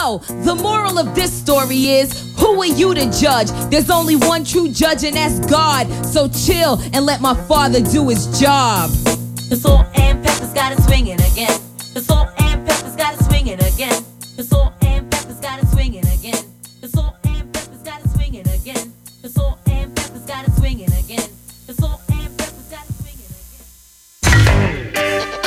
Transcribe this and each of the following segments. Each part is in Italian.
So, the moral of this story is, who are you to judge? There's only one true judge and that's God. So chill and let my father do his job. The Salt and Peppers got it swinging again. The Salt and Peppers got it swinging again. The Salt and Peppers got it swinging again. The Salt and Peppers got it swinging again. The Salt and Peppers got it swinging again. The Salt and Peppers got it swinging again.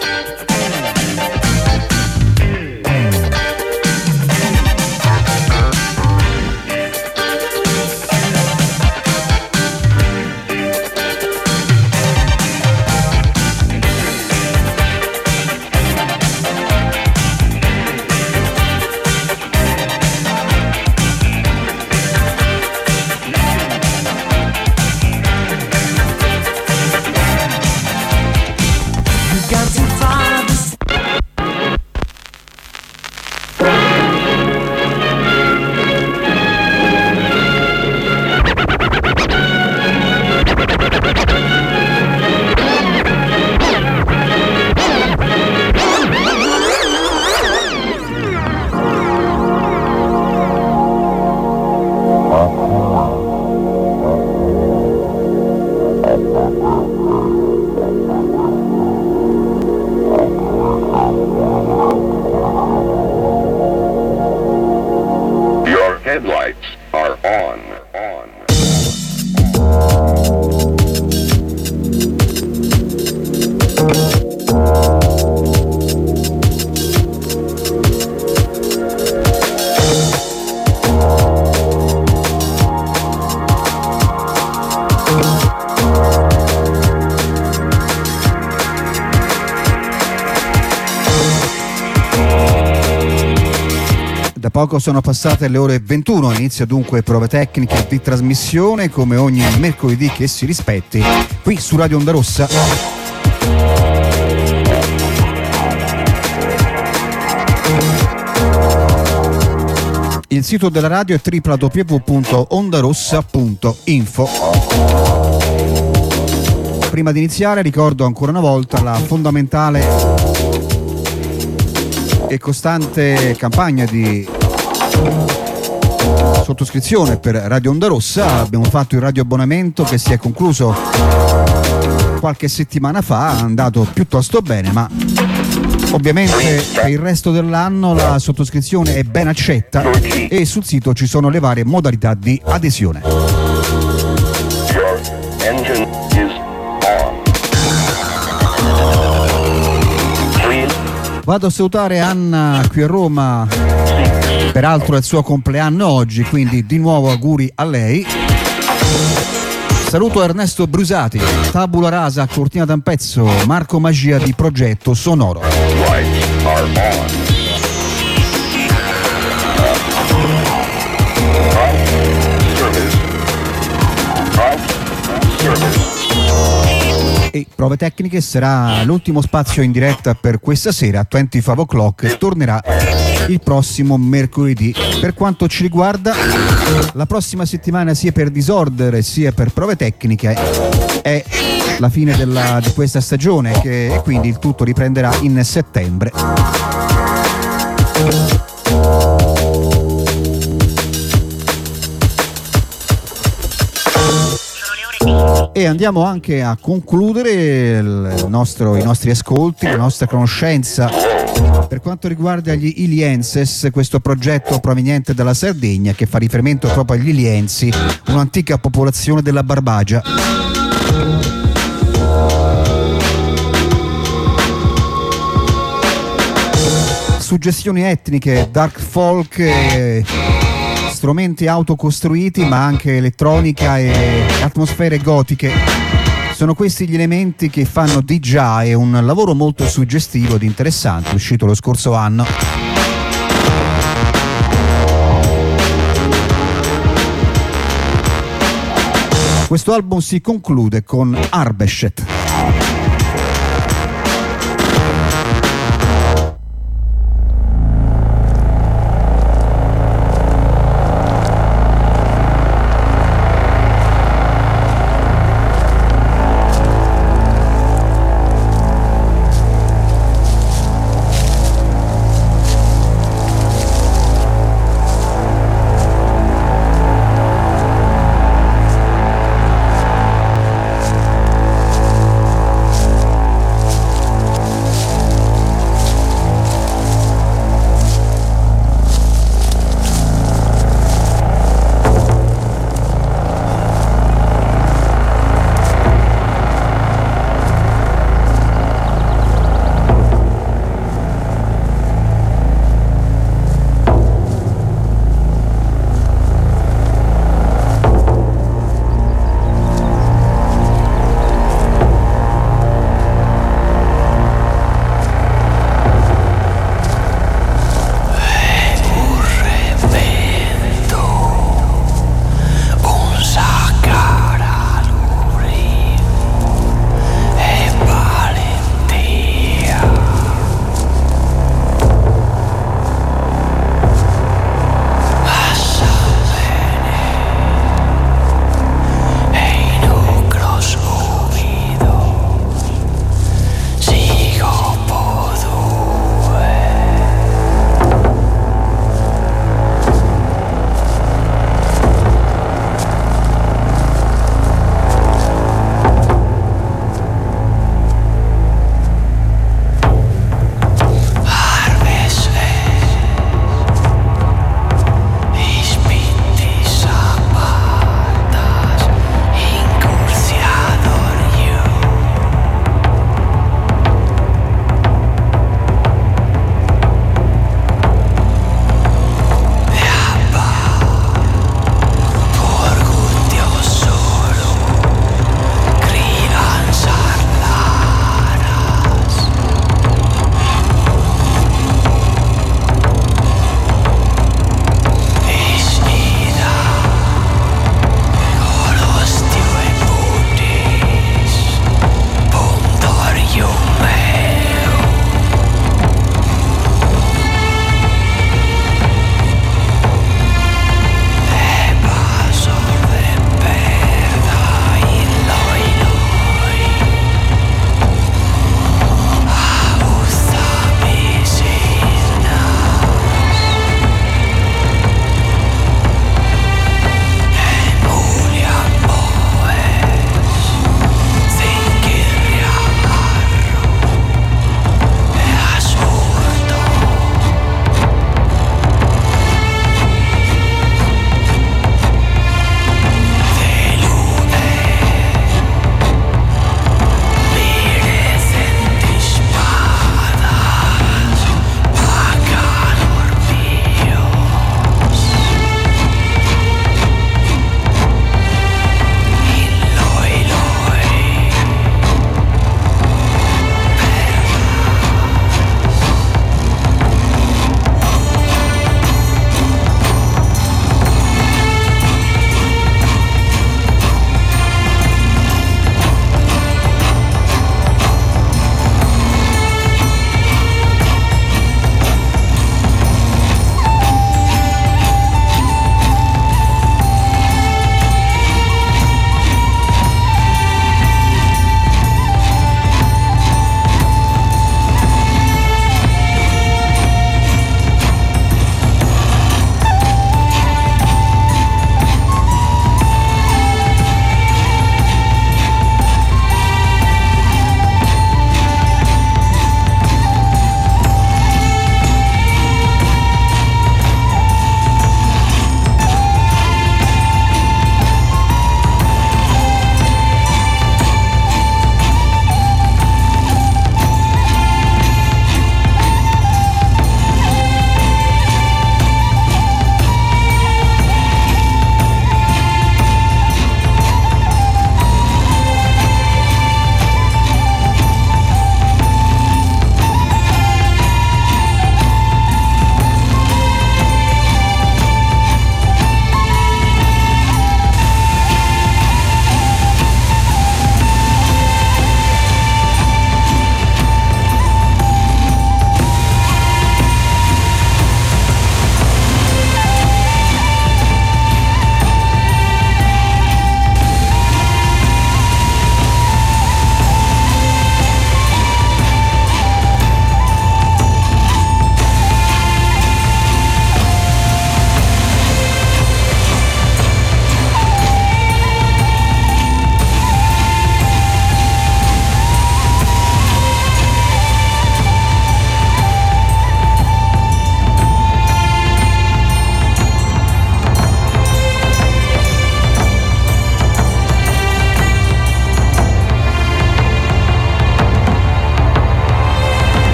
Poco sono passate le ore 21, inizia dunque prove tecniche di trasmissione come ogni mercoledì che si rispetti qui su Radio Onda Rossa. Il sito della radio è www.ondarossa.info. Prima di iniziare ricordo ancora una volta la fondamentale e costante campagna di sottoscrizione per Radio Onda Rossa. Abbiamo fatto il radio abbonamento che si è concluso qualche settimana fa, è andato piuttosto bene, ma ovviamente per il resto dell'anno la sottoscrizione è ben accetta e sul sito ci sono le varie modalità di adesione. Vado a salutare Anna qui a Roma, peraltro è il suo compleanno oggi, quindi di nuovo auguri a lei. Saluto Ernesto Brusati, Tabula Rasa, Cortina d'Ampezzo, Marco Magia di Progetto Sonoro. E prove tecniche sarà l'ultimo spazio in diretta per questa sera. 25 o'clock tornerà il prossimo mercoledì. Per quanto ci riguarda, la prossima settimana sia per Disorder sia per prove tecniche è la fine di questa stagione, e quindi il tutto riprenderà in settembre. E andiamo anche a concludere i nostri ascolti, la nostra conoscenza per quanto riguarda gli Ilienses, questo progetto proveniente dalla Sardegna che fa riferimento proprio agli Iliensi, un'antica popolazione della Barbagia. Suggestioni etniche, dark folk, strumenti autocostruiti ma anche elettronica e atmosfere gotiche. Sono questi gli elementi che fanno di Jai un lavoro molto suggestivo ed interessante, uscito lo scorso anno. Questo album si conclude con Arbeshet.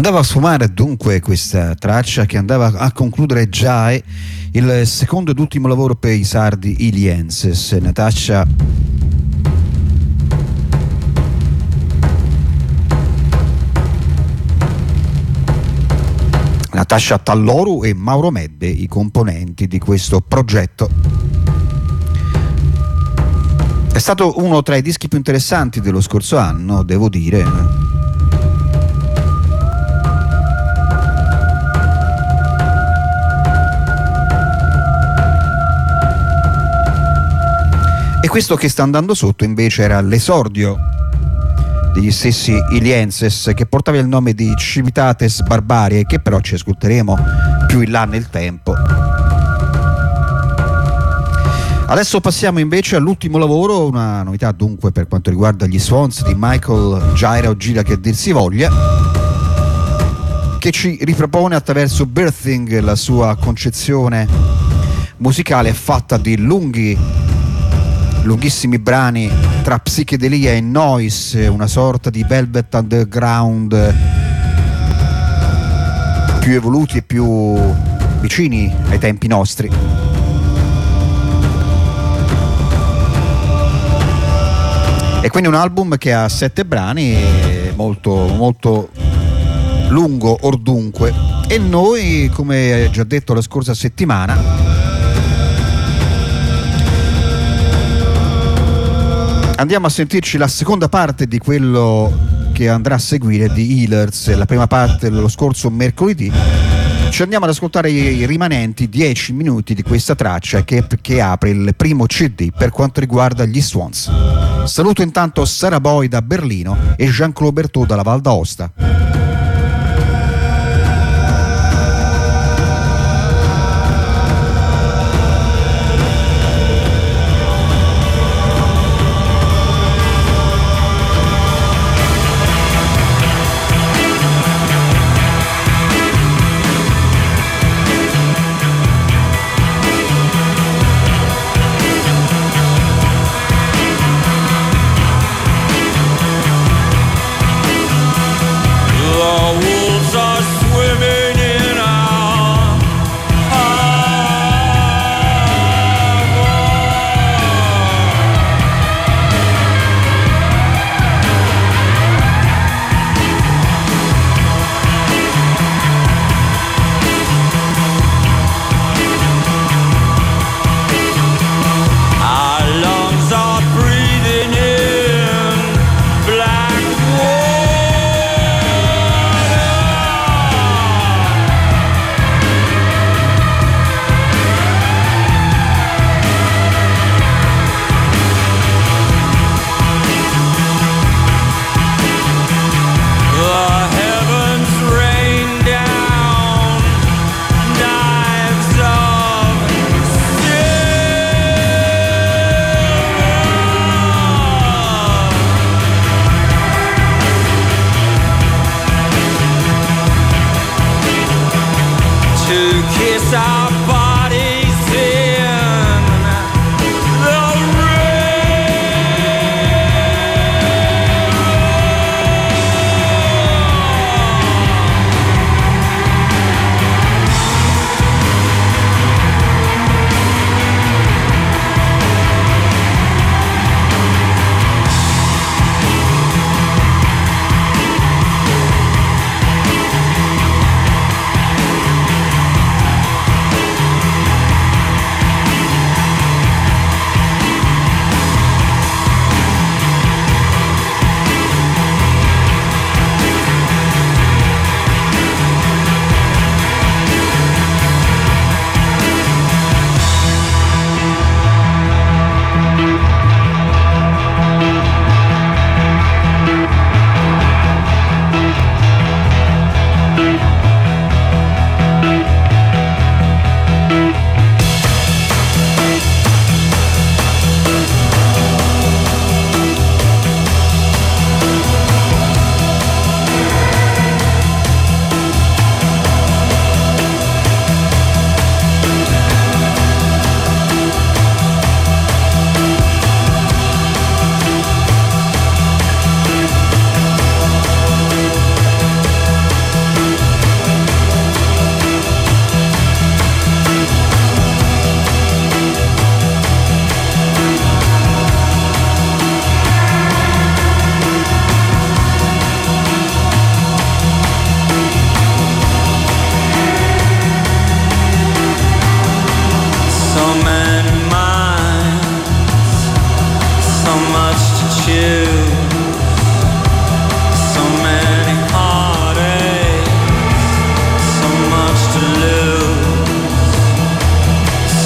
Andava a sfumare dunque questa traccia che andava a concludere già il secondo ed ultimo lavoro per i sardi Ilienses, Natasha Talloru e Mauro Medde, i componenti di questo progetto. È stato uno tra i dischi più interessanti dello scorso anno, devo dire. E questo che sta andando sotto invece era l'esordio degli stessi Ilienses, che portava il nome di Civitates Barbarie, che però ci ascolteremo più in là nel tempo. Adesso passiamo invece all'ultimo lavoro, una novità dunque per quanto riguarda gli Swans di Michael Gira o Gira che dir si voglia, che ci ripropone attraverso Birthing la sua concezione musicale fatta di lunghissimi brani tra psichedelia e noise, una sorta di Velvet Underground più evoluti e più vicini ai tempi nostri. E quindi un album che ha 7 brani, molto molto lungo ordunque, e noi, come già detto la scorsa settimana, andiamo a sentirci la seconda parte di quello che andrà a seguire di Healers, la prima parte lo scorso mercoledì. Ci andiamo ad ascoltare i rimanenti 10 minuti di questa traccia che apre il primo CD per quanto riguarda gli Swans. Saluto intanto Sarah Boy da Berlino e Jean-Claude Berthaud dalla Val d'Aosta.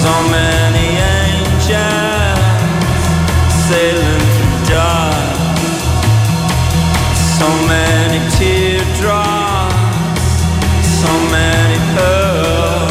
So many angels sailing through dark, so many teardrops, so many pearls.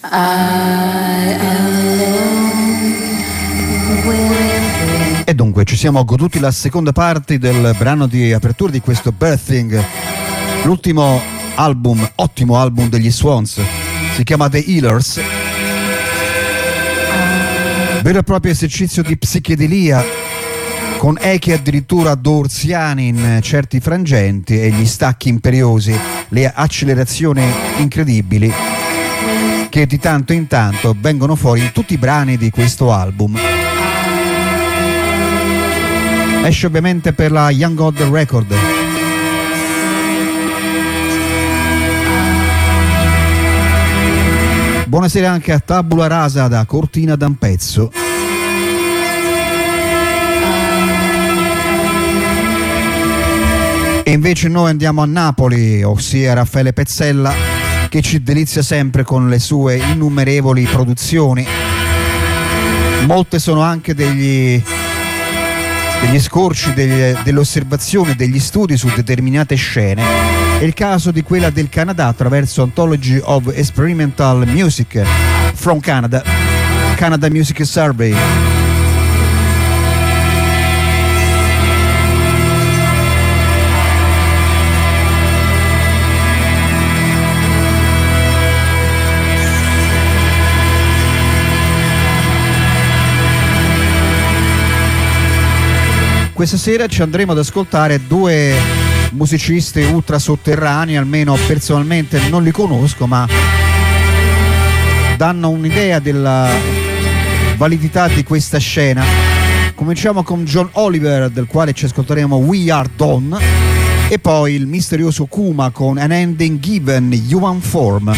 E dunque ci siamo goduti la seconda parte del brano di apertura di questo Birthing, l'ultimo album, ottimo album degli Swans, si chiama The Healers, vero e proprio esercizio di psichedelia con echi addirittura dorsiani in certi frangenti e gli stacchi imperiosi, le accelerazioni incredibili che di tanto in tanto vengono fuori in tutti i brani di questo album. Esce ovviamente per la Young God Record. Buonasera anche a Tabula Rasa da Cortina d'Ampezzo. E invece noi andiamo a Napoli, ossia Raffaele Pezzella, che ci delizia sempre con le sue innumerevoli produzioni. Molte sono anche degli scorci, delle osservazioni, degli studi su determinate scene. È il caso di quella del Canada attraverso Anthology of Experimental Music from Canada, Canada Music Survey. Questa sera ci andremo ad ascoltare due musicisti ultra sotterranei, almeno personalmente non li conosco, ma danno un'idea della validità di questa scena. Cominciamo con John Oliver, del quale ci ascolteremo We Are Done, e poi il misterioso Kuma con An Ending Given Human Form.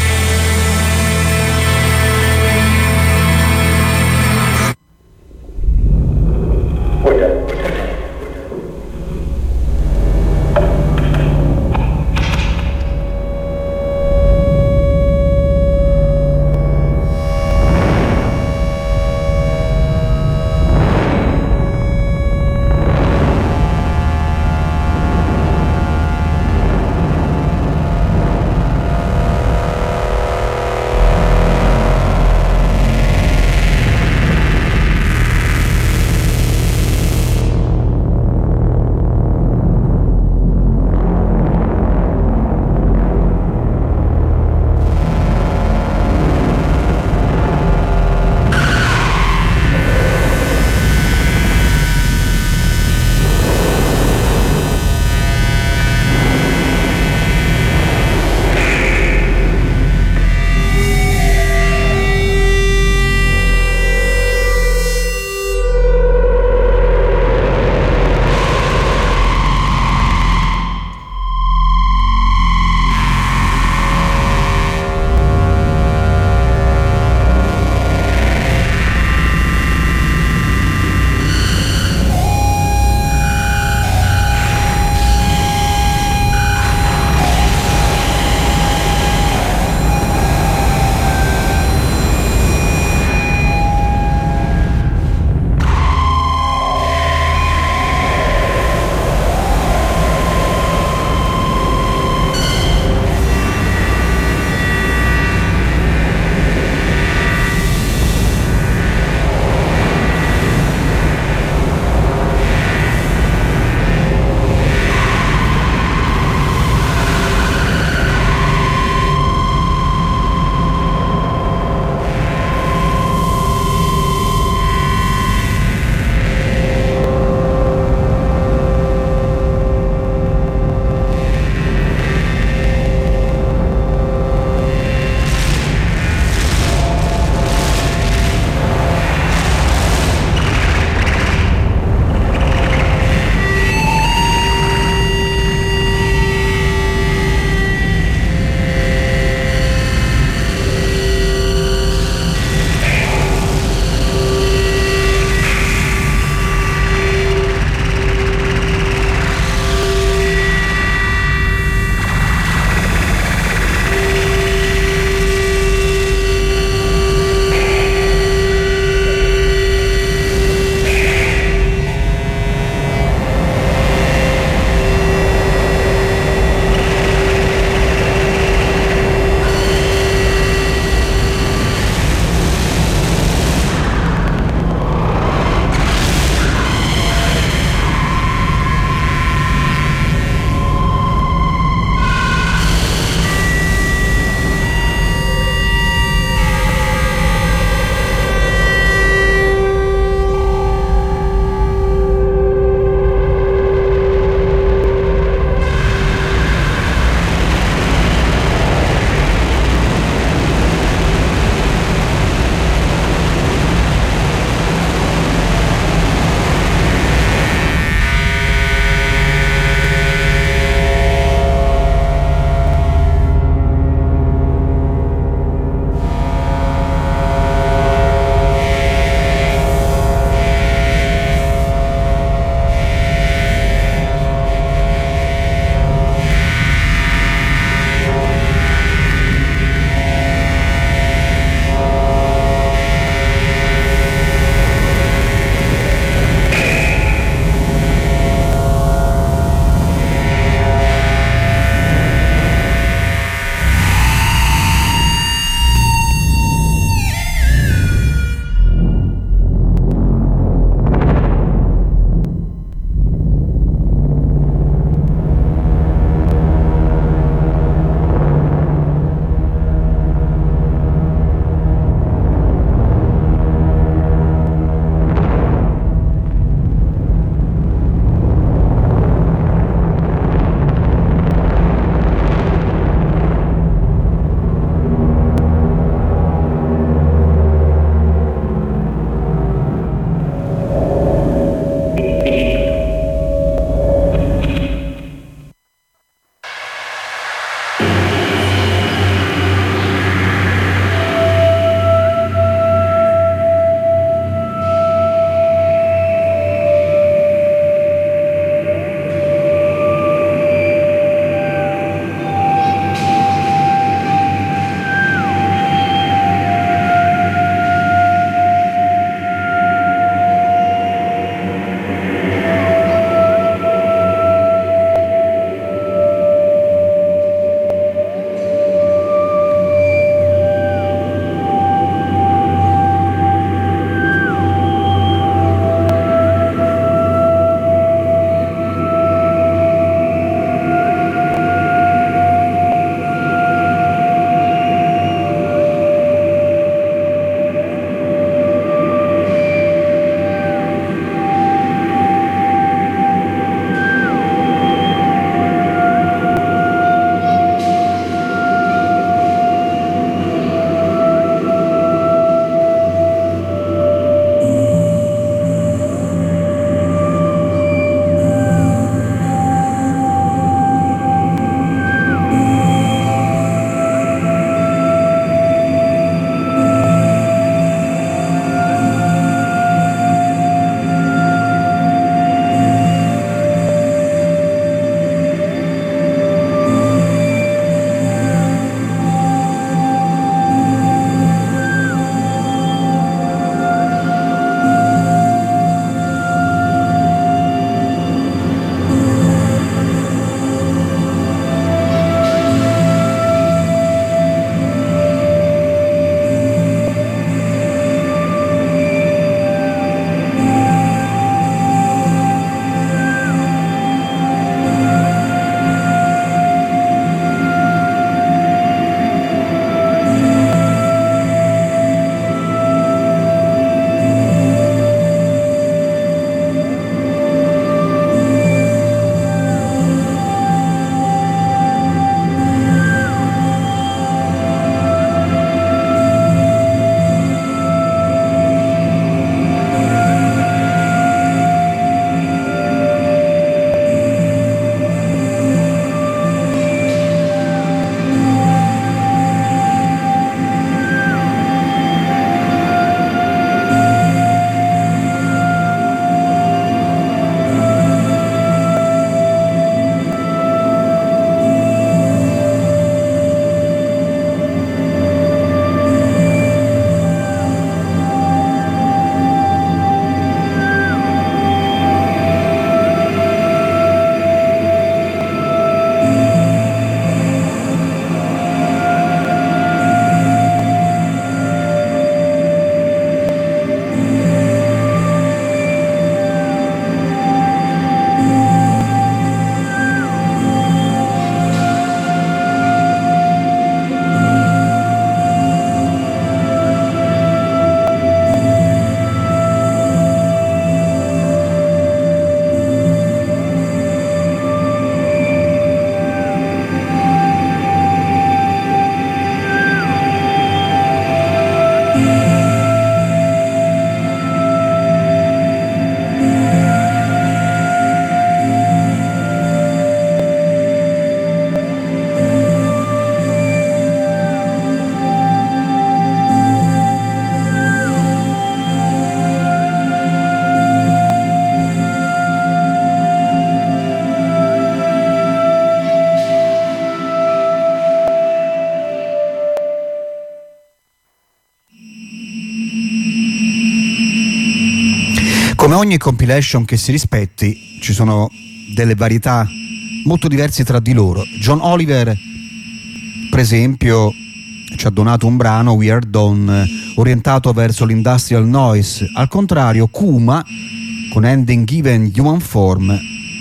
Come ogni compilation che si rispetti, ci sono delle varietà molto diverse tra di loro. John Oliver, per esempio, ci ha donato un brano, We Are Done, orientato verso l'industrial noise. Al contrario, Kuma, con Ending Given Human Form,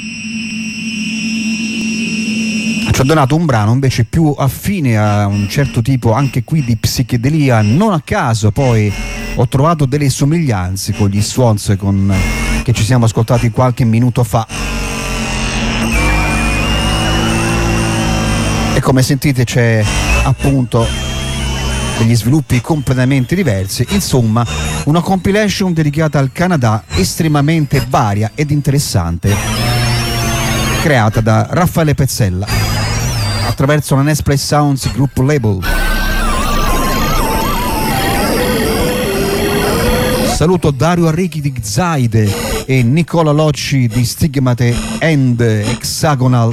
ci ha donato un brano invece più affine a un certo tipo, anche qui, di psichedelia. Non a caso poi ho trovato delle somiglianze con gli Swans che ci siamo ascoltati qualche minuto fa. E come sentite c'è appunto degli sviluppi completamente diversi. Insomma, una compilation dedicata al Canada estremamente varia ed interessante, creata da Raffaele Pezzella attraverso la Nesplay Sounds Group Label. Saluto Dario Arrighi di Zaide e Nicola Locci di Stigmate and Hexagonal.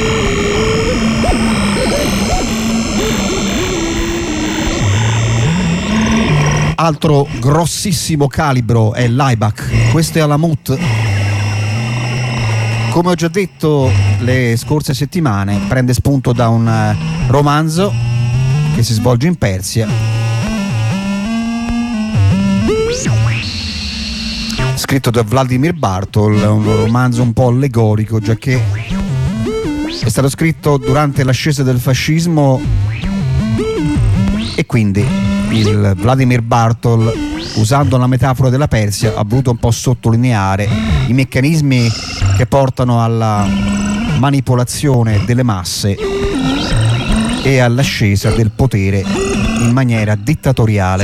Altro grossissimo calibro è l'Aibach, questo è Alamut. Come ho già detto le scorse settimane, prende spunto da un romanzo che si svolge in Persia, scritto da Vladimir Bartol, un romanzo un po' allegorico, già che è stato scritto durante l'ascesa del fascismo e quindi il Vladimir Bartol, usando la metafora della Persia, ha voluto un po' sottolineare i meccanismi che portano alla manipolazione delle masse e all'ascesa del potere in maniera dittatoriale.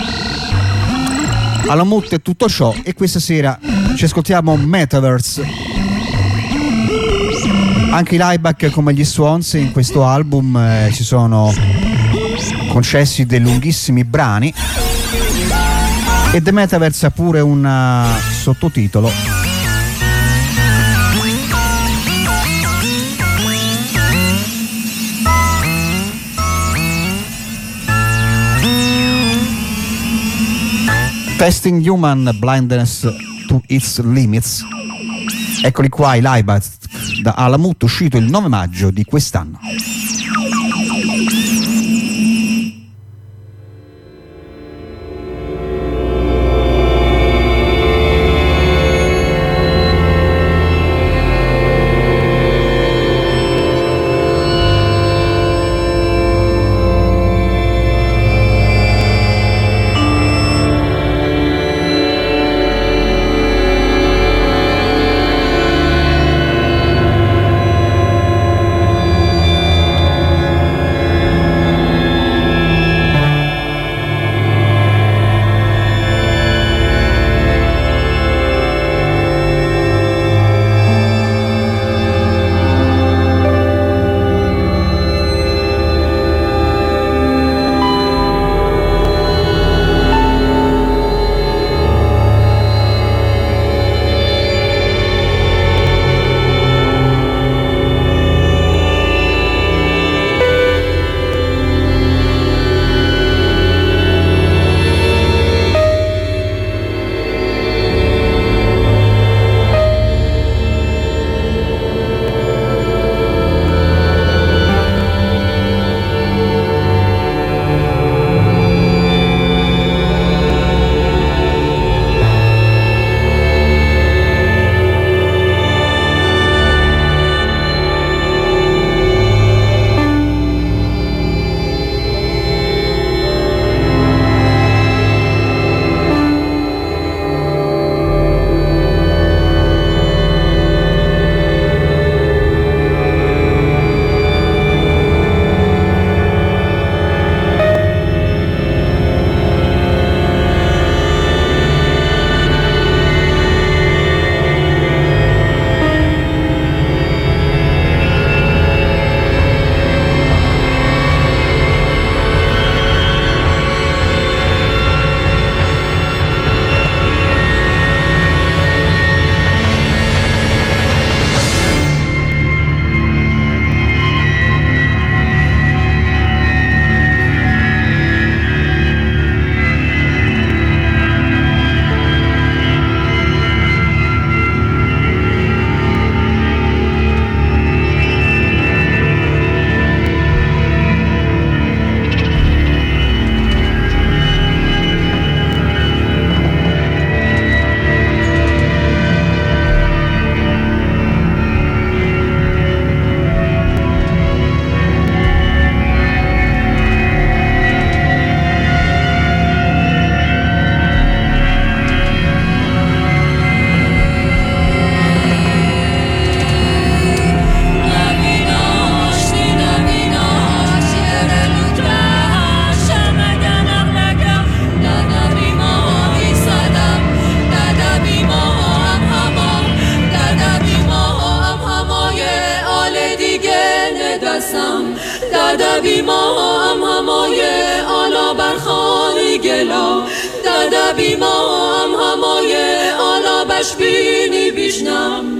Alamut è tutto ciò, e questa sera ci ascoltiamo Metaverse. Anche i Laibach, come gli Swans, in questo album si sono concessi dei lunghissimi brani, e The Metaverse ha pure un sottotitolo. Testing Human Blindness to Its Limits. Eccoli qua i Laibach da Alamut, uscito il 9 maggio di quest'anno. ela dada bimam hamoye ala bashbini bishnam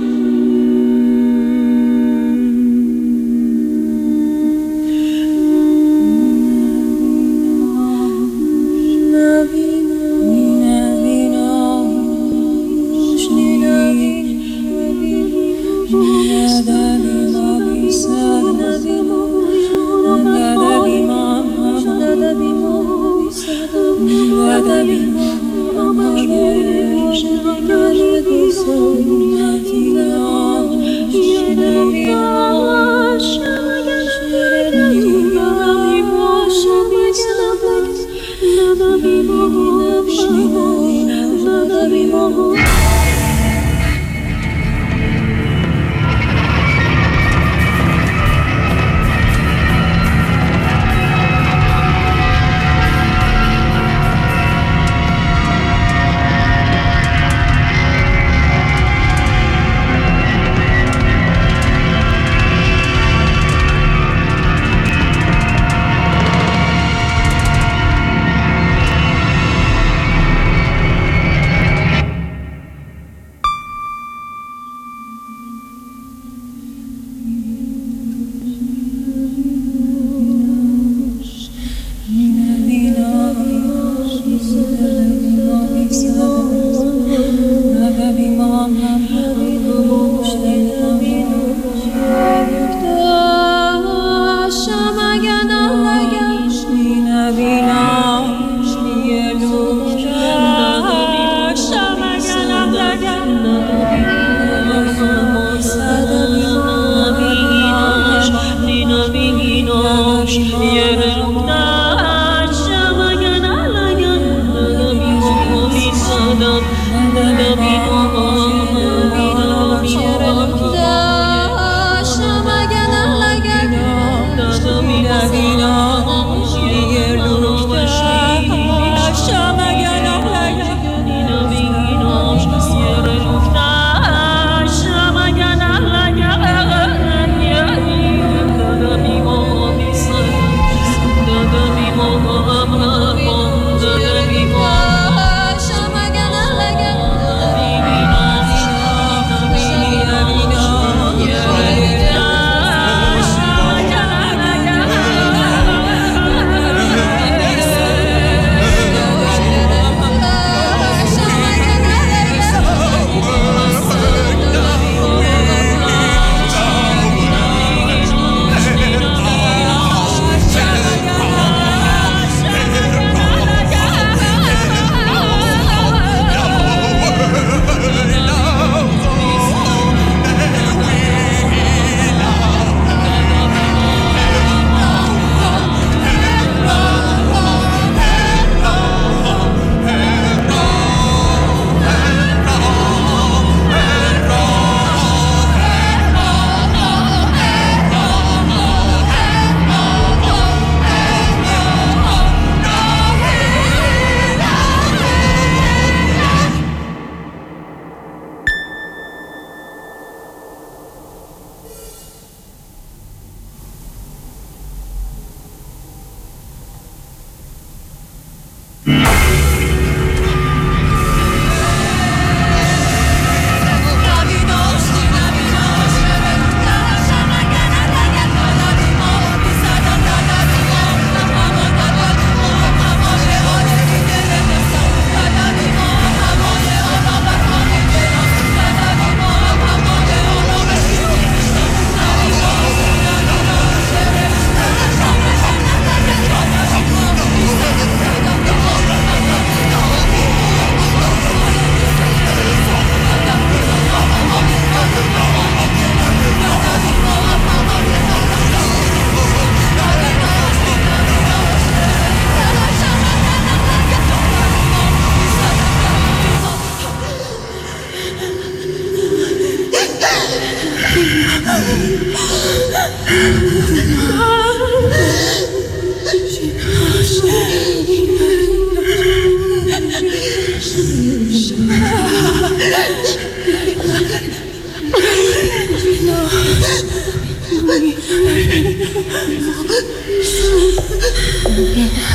Shama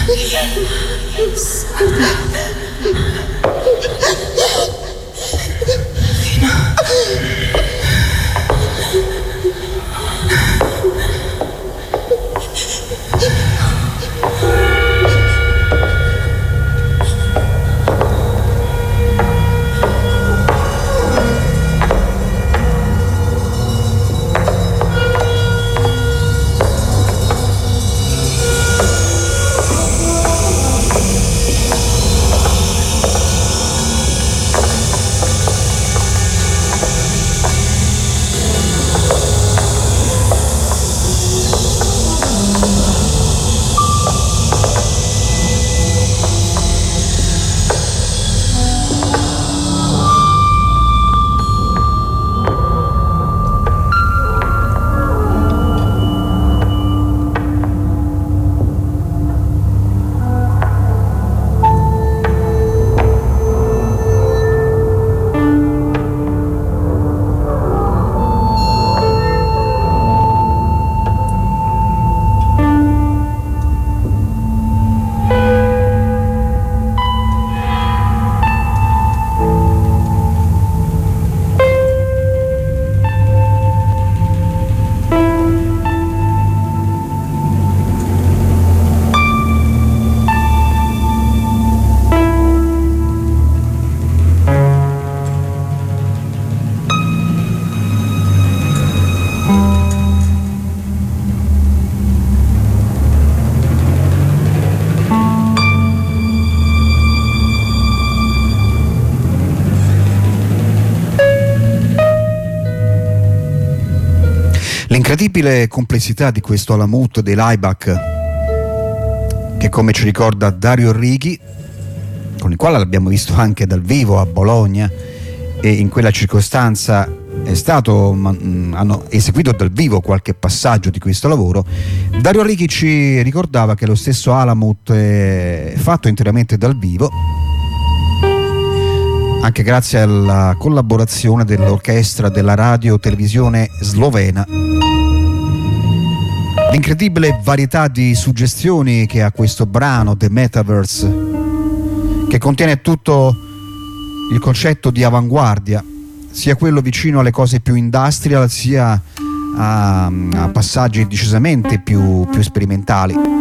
L'incredibile complessità di questo Alamut dei Laibach, che come ci ricorda Dario Righi, con il quale l'abbiamo visto anche dal vivo a Bologna, e in quella circostanza hanno eseguito dal vivo qualche passaggio di questo lavoro. Dario Righi ci ricordava che lo stesso Alamut è fatto interamente dal vivo, anche grazie alla collaborazione dell'orchestra della radio televisione slovena. L'incredibile varietà di suggestioni che ha questo brano The Metaverse, che contiene tutto il concetto di avanguardia, sia quello vicino alle cose più industrial, sia a passaggi decisamente più sperimentali.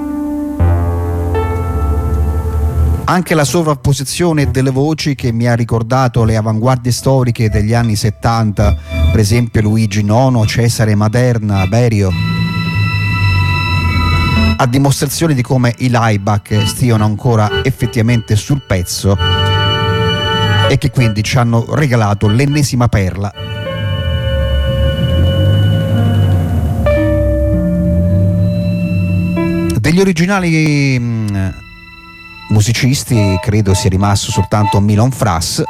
Anche la sovrapposizione delle voci che mi ha ricordato le avanguardie storiche degli anni 70, per esempio Luigi Nono, Cesare Maderna, Berio, a dimostrazione di come i Laibach stiano ancora effettivamente sul pezzo e che quindi ci hanno regalato l'ennesima perla. Degli originali musicisti credo sia rimasto soltanto Milon Frass,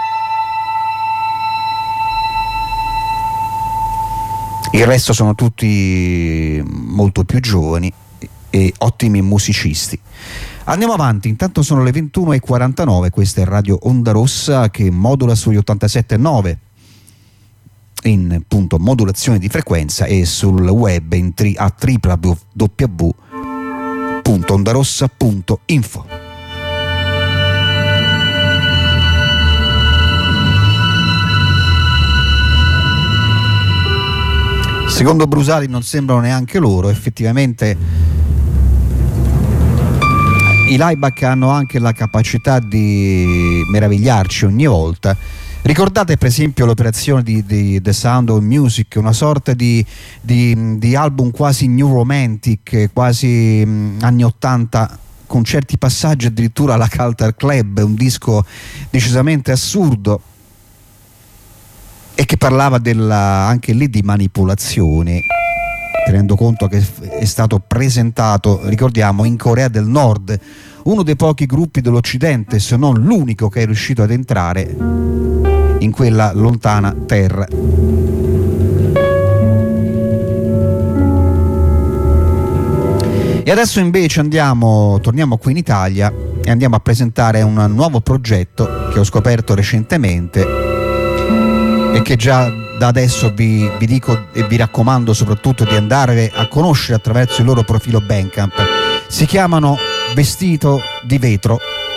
il resto sono tutti molto più giovani e ottimi musicisti. Andiamo avanti, intanto sono le 21:49, questa è Radio Onda Rossa che modula sugli 87.9 in punto modulazione di frequenza e sul web a www.ondarossa.info. Secondo Brusali non sembrano neanche loro, effettivamente i Laibach hanno anche la capacità di meravigliarci ogni volta. Ricordate per esempio l'operazione di The Sound of Music, una sorta di album quasi new romantic, quasi anni 80, con certi passaggi addirittura alla Culture Club, un disco decisamente assurdo e che parlava anche lì di manipolazione, tenendo conto che è stato presentato, ricordiamo, in Corea del Nord, uno dei pochi gruppi dell'Occidente, se non l'unico, che è riuscito ad entrare in quella lontana terra. E adesso invece torniamo qui in Italia e andiamo a presentare un nuovo progetto che ho scoperto recentemente e che già da adesso vi dico e vi raccomando soprattutto di andare a conoscere attraverso il loro profilo Bandcamp. Si chiamano Vestito di vetro.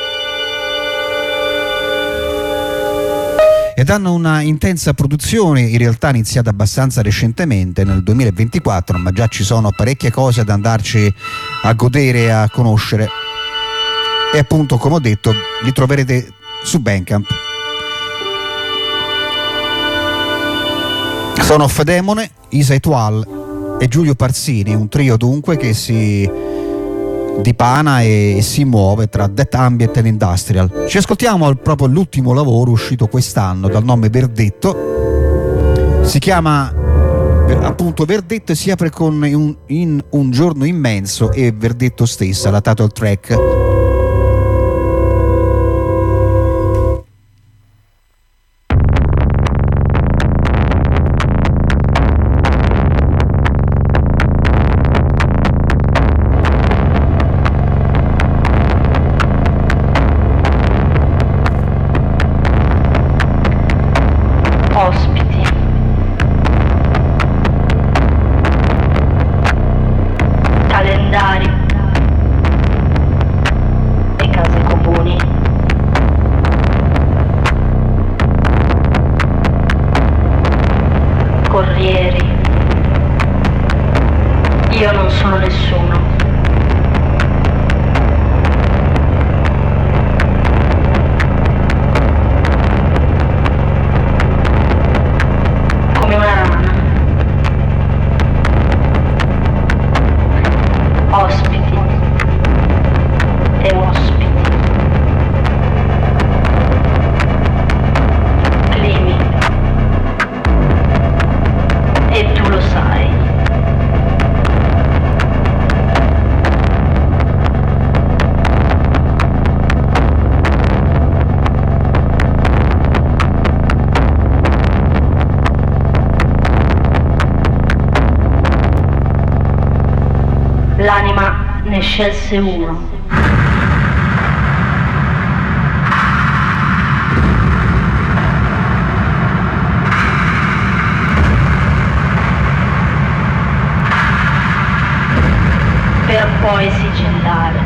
Ed hanno una intensa produzione, in realtà iniziata abbastanza recentemente, nel 2024, ma già ci sono parecchie cose da andarci a godere e a conoscere. E appunto, come ho detto, li troverete su Bandcamp. Son of Demone, Isa Etoile e Giulio Parsini, un trio dunque che si dipana e si muove tra death ambient e industrial. Ci ascoltiamo proprio l'ultimo lavoro uscito quest'anno dal nome Verdetto, si chiama appunto Verdetto e si apre con in un giorno immenso e Verdetto stessa, la title track. L'anima ne scelse uno. Per poi sigillare.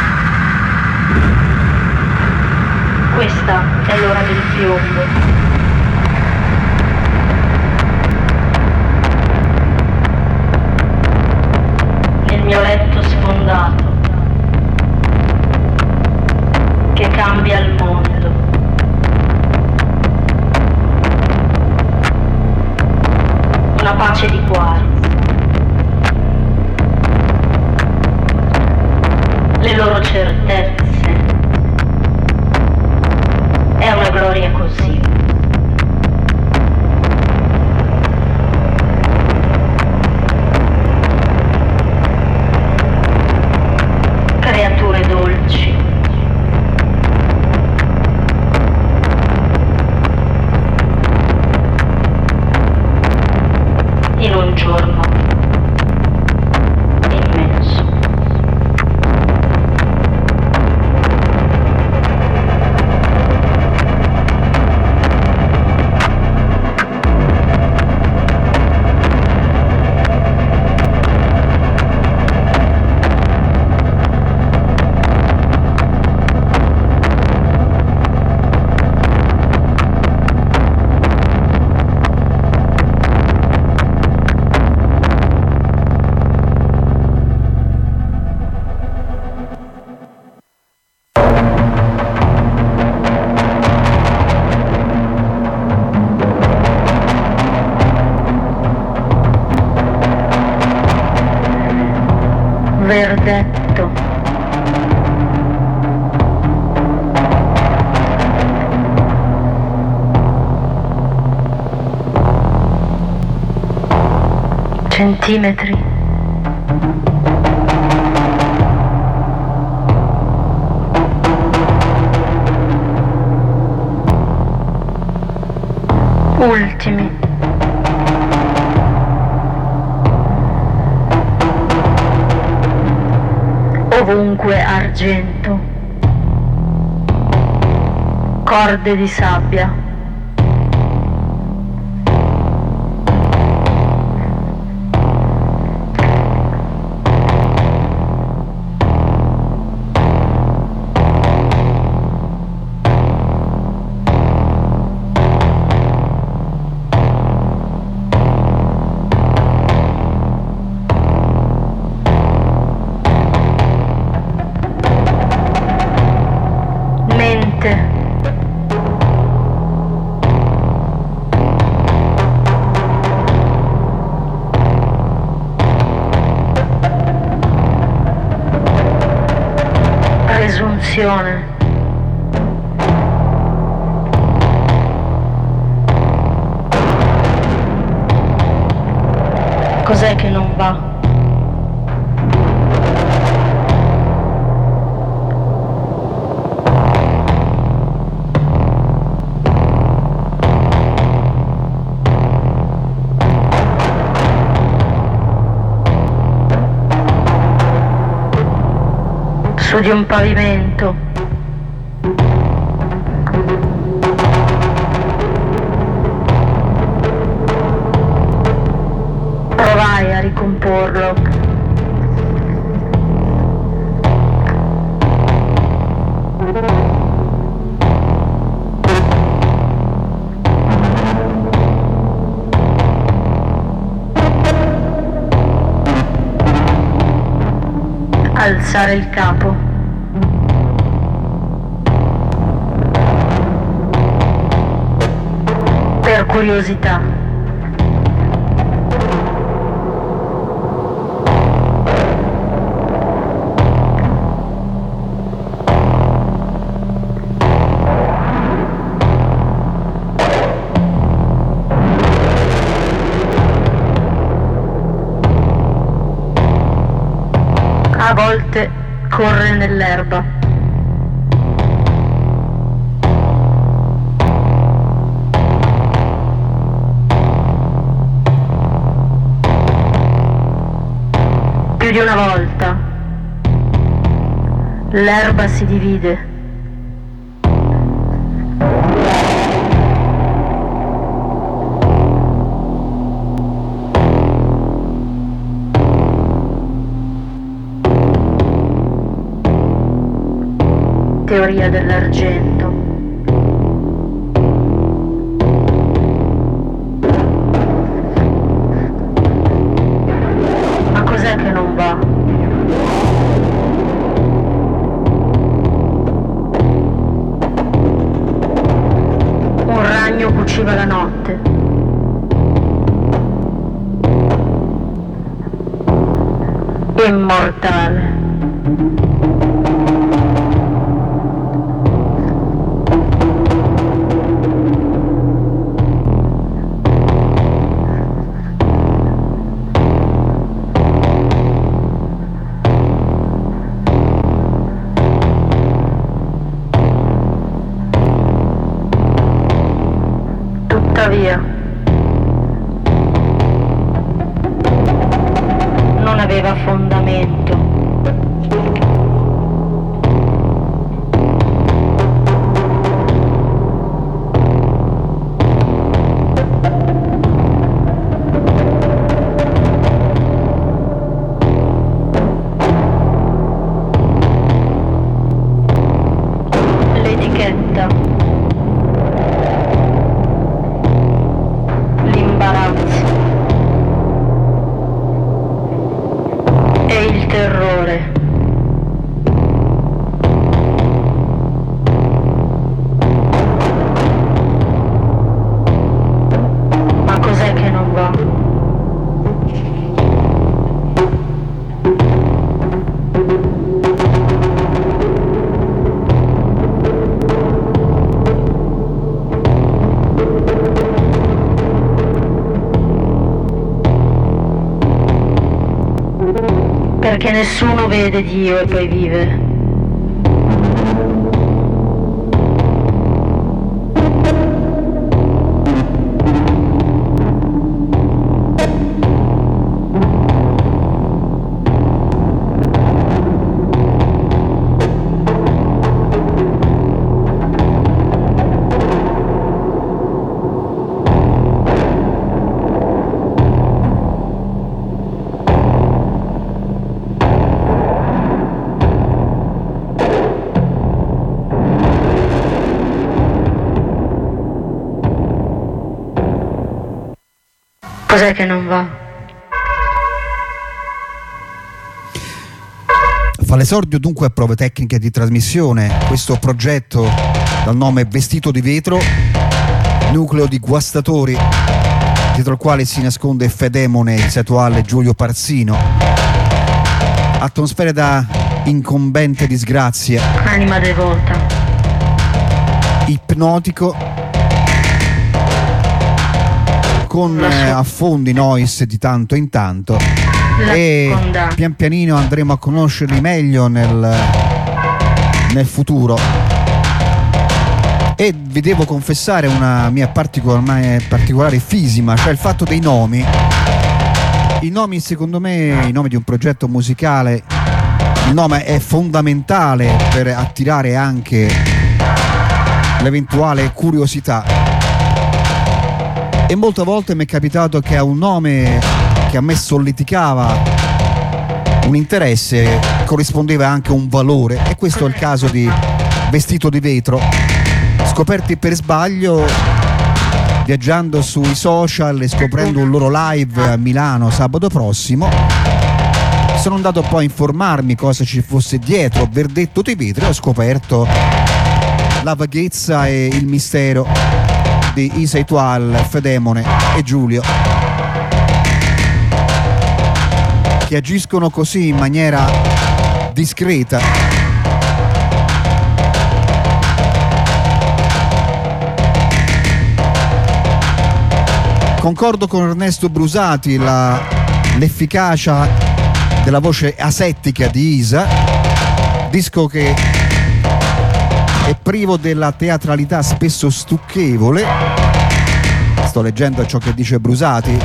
Questa è l'ora del piombo. Mio letto sfondato che cambia il mondo. Una pace di cuore. Le loro certezze. È una gloria così. Creature dolci. In un giorno immenso. Verdetto. Centimetri. Ultimi. Ovunque argento, corde di sabbia. funzione. Cos'è che non va? Su di un pavimento. Provai a ricomporlo. Alzare il capo. Per curiosità. A volte corre nell'erba. Più di una volta l'erba si divide. Teoria dell'argento. Ma cos'è che non va? Un ragno cuciva la notte. Immortale. Tuttavia, non aveva fondamento. L'etichetta. L'imbarazzo e il terrore. Ma cos'è che non va? Perché nessuno vede Dio e poi vive. Cos'è che non va? Fa l'esordio dunque a prove tecniche di trasmissione questo progetto dal nome Vestito di Vetro, nucleo di guastatori dietro il quale si nasconde Fedemone, il setuale Giulio Parsino. Atmosfere da incombente disgrazia, Anima devota. ipnotico, con affondi noise di tanto in tanto, e Seconda. pian pianino andremo a conoscerli meglio nel futuro. E vi devo confessare una mia particolare fisima, cioè il fatto dei nomi. I nomi, secondo me, i nomi di un progetto musicale, il nome è fondamentale per attirare anche l'eventuale curiosità. E molte volte mi è capitato che a un nome che a me solleticava un interesse corrispondeva anche un valore, e questo è il caso di Vestito di Vetro, scoperti per sbaglio viaggiando sui social e scoprendo un loro live a Milano sabato prossimo. Sono andato poi a informarmi cosa ci fosse dietro Verdetto di Vetro e ho scoperto la vaghezza e il mistero di Isa Itual, Fedemone e Giulio, che agiscono così in maniera discreta. Concordo con Ernesto Brusati, l'efficacia della voce asettica di Isa, disco che è privo della teatralità spesso stucchevole. Sto leggendo ciò che dice Brusati,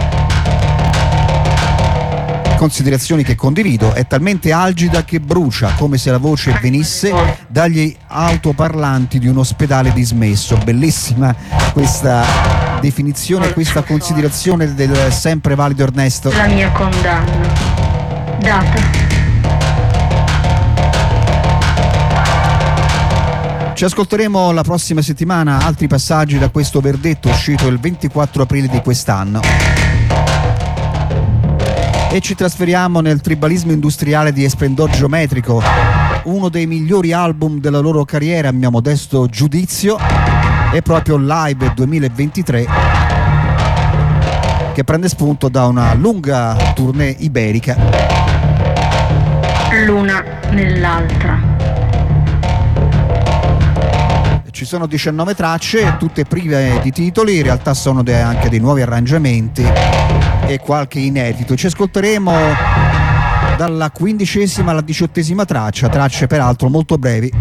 considerazioni che condivido. È talmente algida che brucia, come se la voce venisse dagli autoparlanti di un ospedale dismesso. Bellissima questa definizione, questa considerazione del sempre valido Ernesto. La mia condanna. Data. Ci ascolteremo la prossima settimana altri passaggi da questo verdetto uscito il 24 aprile di quest'anno. E ci trasferiamo nel tribalismo industriale di Esplendor Geometrico, uno dei migliori album della loro carriera, a mio modesto giudizio, è proprio Live 2023, che prende spunto da una lunga tournée iberica. L'una nell'altra. Ci sono 19 tracce, tutte prive di titoli, in realtà sono anche dei nuovi arrangiamenti e qualche inedito. Ci ascolteremo dalla 15ª alla 18ª tracce peraltro molto brevi.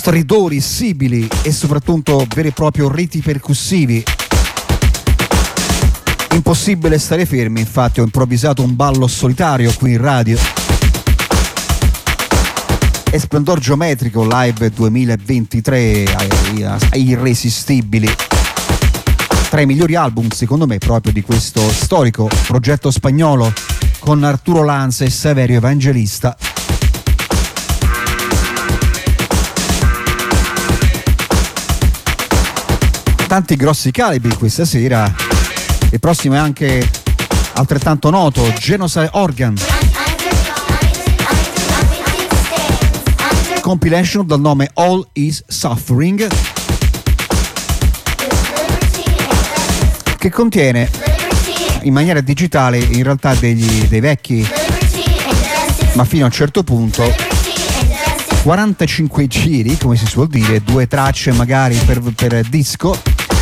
stridori, sibili e soprattutto veri e propri riti percussivi. Impossibile stare fermi, infatti ho improvvisato un ballo solitario qui in radio. Esplendor geometrico live 2023 irresistibili. Tra i migliori album secondo me proprio di questo storico progetto spagnolo con Arturo Lanza e Saverio Evangelista. Tanti grossi calibri questa sera. Il prossimo è anche altrettanto noto, Genocide Organ, compilation dal nome All Is Suffering, che contiene in maniera digitale in realtà dei vecchi, ma fino a un certo punto 45 giri, come si suol dire, 2 tracce magari per disco,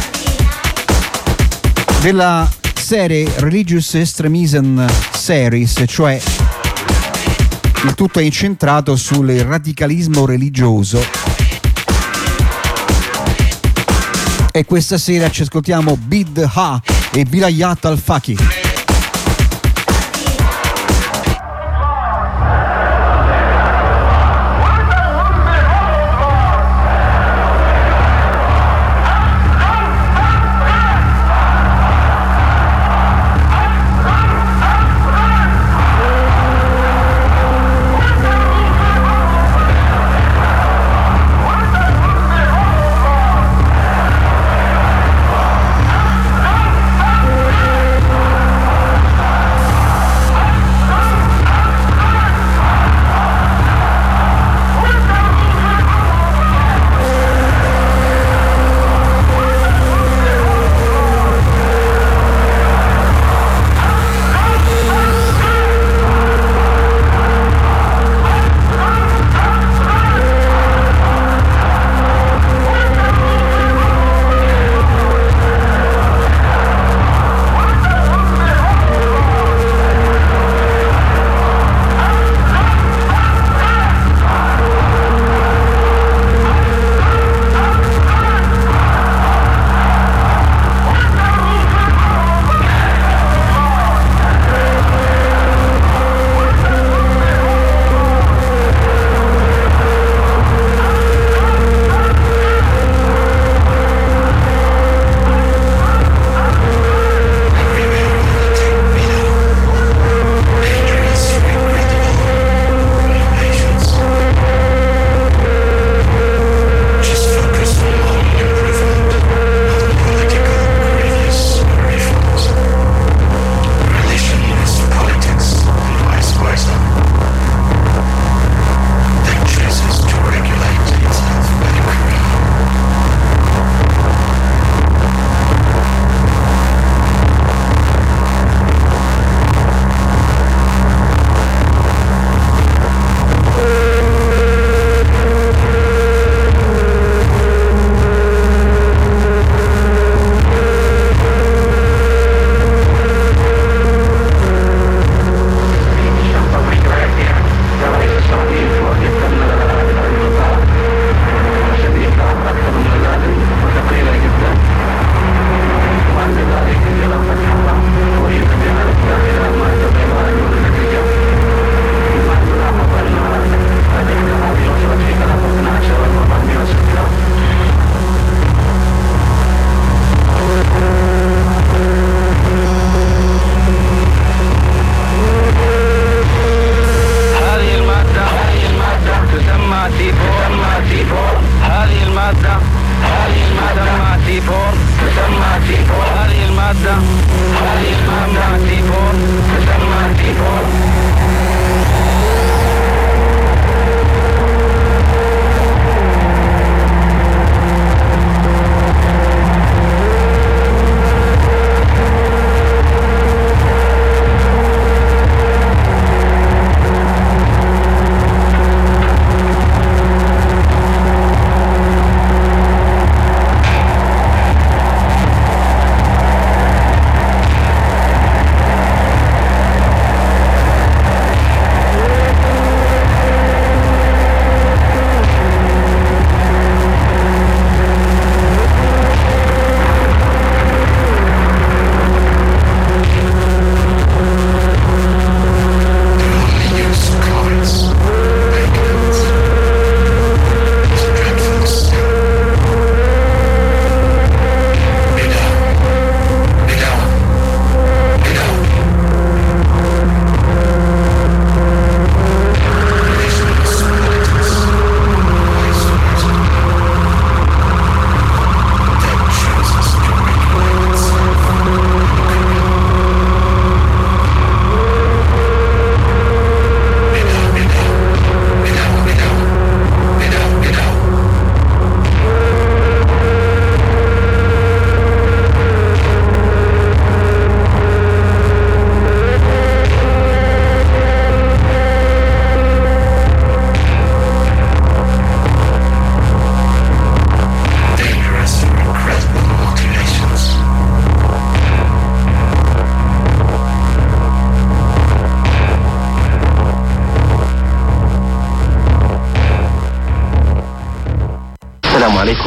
della serie Religious Extremism Series, cioè il tutto è incentrato sul radicalismo religioso. E questa sera ci ascoltiamo Bidha e Vilayat al-Faqih.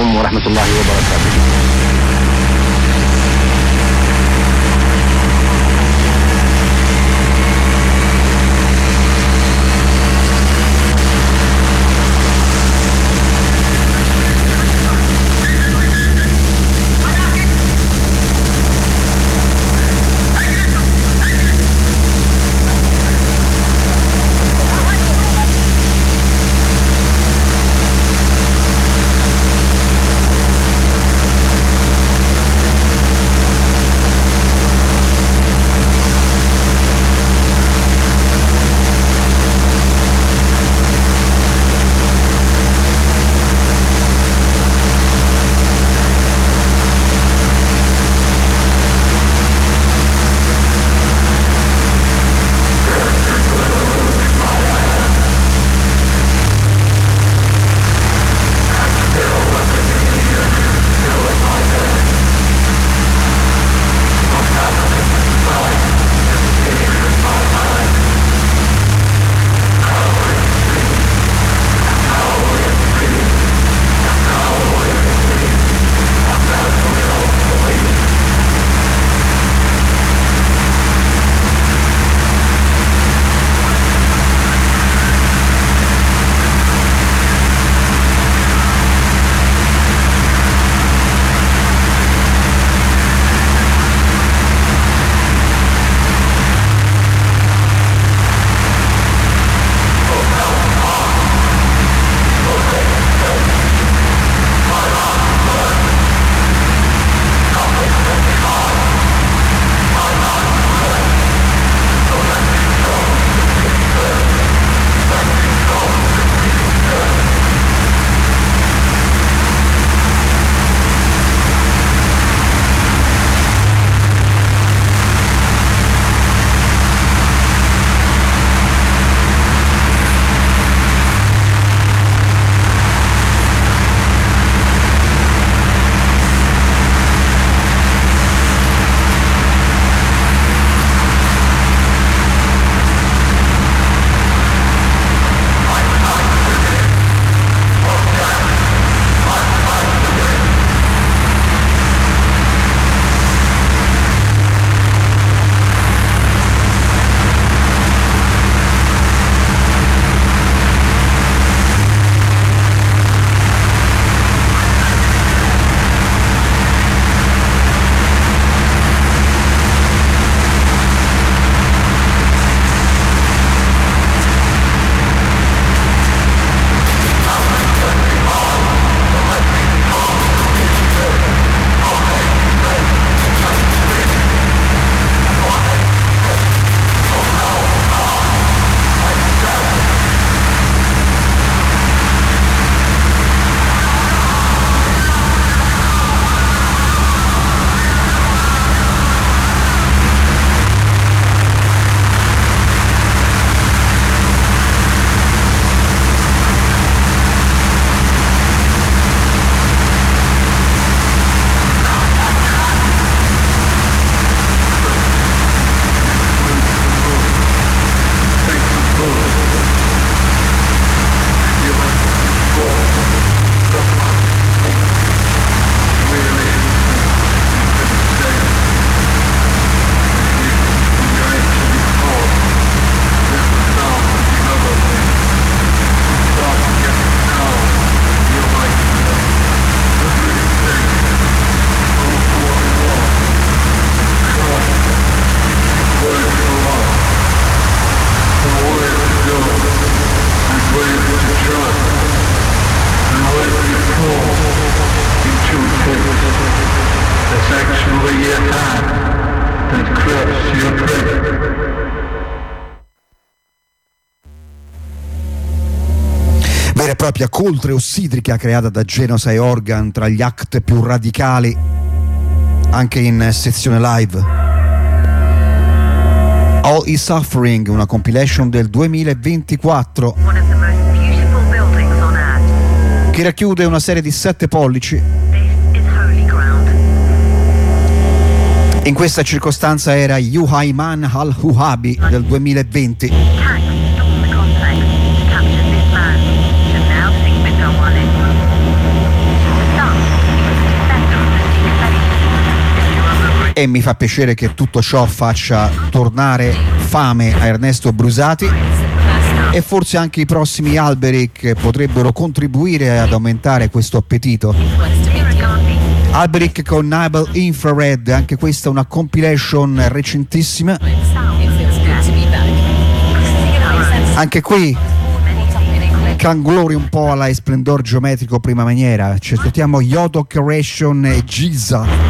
عليكم ورحمة الله وبركاته. vera e propria coltre ossidrica creata da Genosa e Organ tra gli act più radicali, anche in sezione live. All Is Suffering, una compilation del 2024 che racchiude una serie di 7 pollici. In questa circostanza era Yuhayman al-Huhabi del 2020. e mi fa piacere che tutto ciò faccia tornare fame a Ernesto Brusati, e forse anche i prossimi Alberic potrebbero contribuire ad aumentare questo appetito. Alberic con Nibel Infrared, anche questa una compilation recentissima. Anche qui Canglori un po' alla Esplendor Geometrico prima maniera. Ci ascoltiamo Yodok Ration e Giza.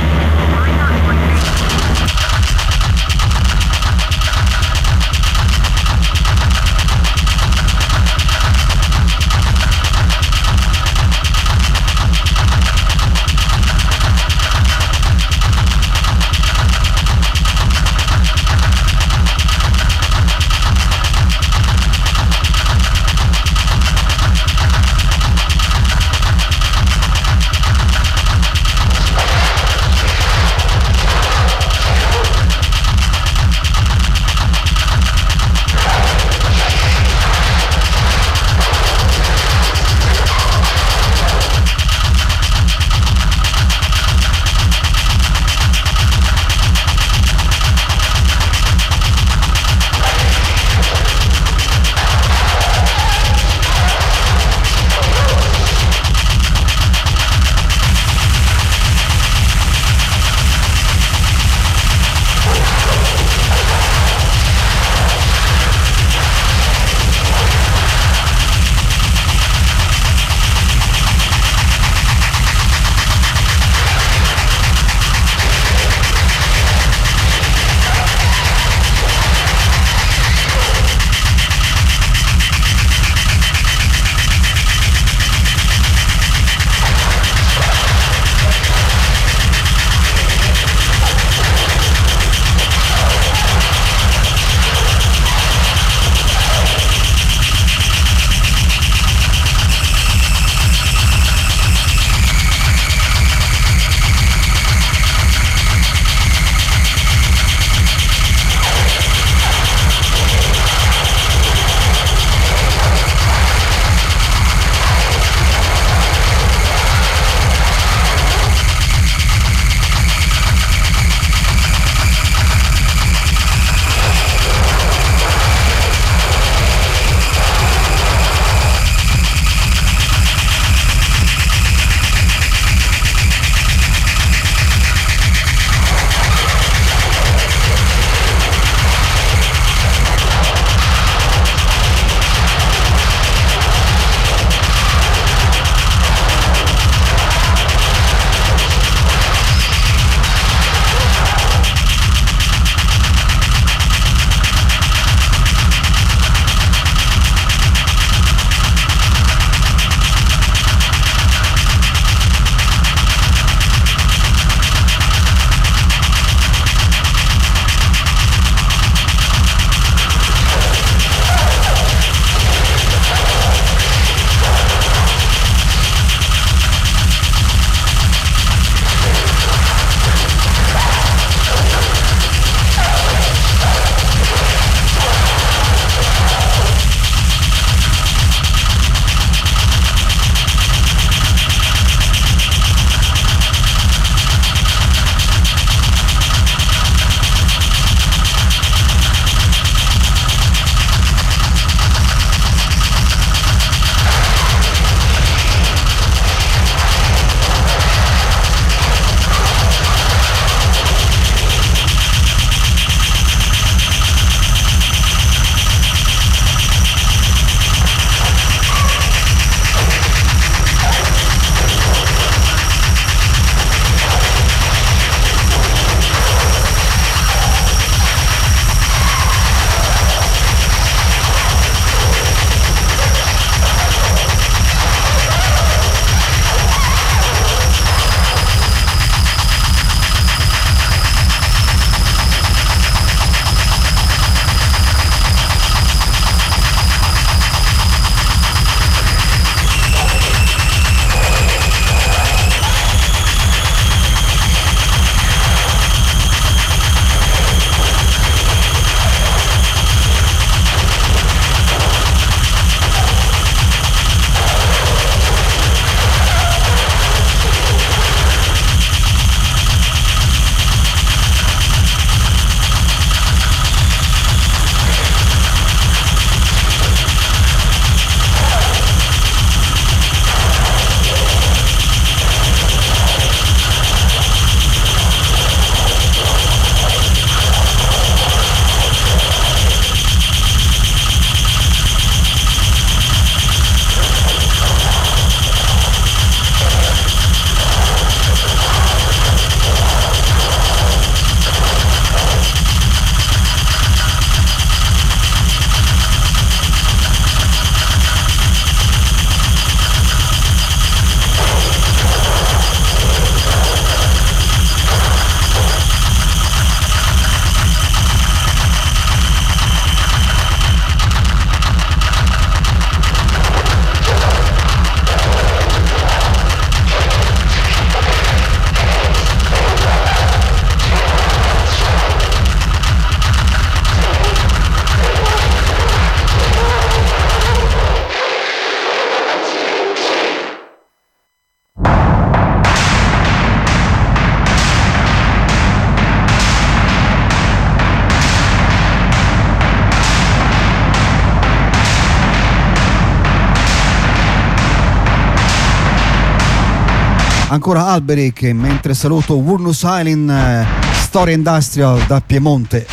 ancora Alberic, mentre saluto Wurnus Island, Storia Industrial da Piemonte.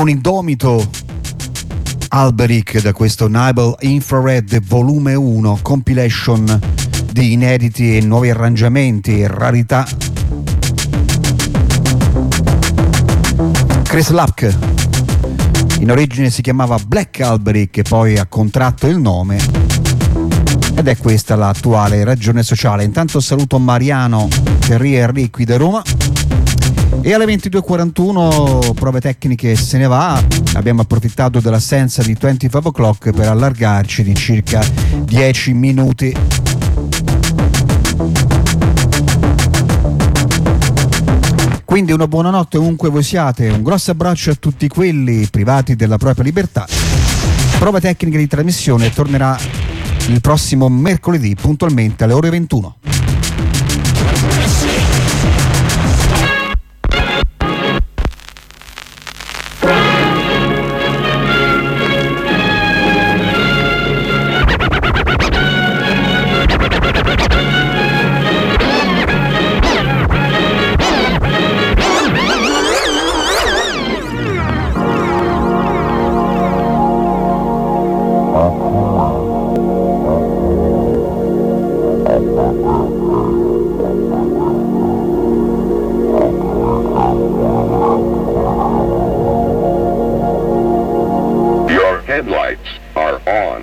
un indomito Alberic da questo Nibel Infrared volume 1, compilation di inediti e nuovi arrangiamenti e rarità. Chris Lapke in origine si chiamava Black Alberic e poi ha contratto il nome ed è questa l'attuale ragione sociale. Intanto saluto Mariano Ferri Henry qui da Roma. E alle 22.41 prove tecniche se ne va. Abbiamo approfittato dell'assenza di 25 O'Clock per allargarci di circa 10 minuti. Quindi una buonanotte ovunque voi siate, un grosso abbraccio a tutti quelli privati della propria libertà. Prove tecniche di trasmissione tornerà il prossimo mercoledì puntualmente alle ore 21. Headlights are on.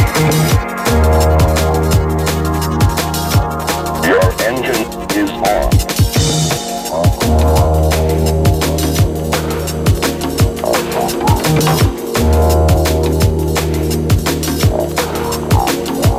Your engine is on.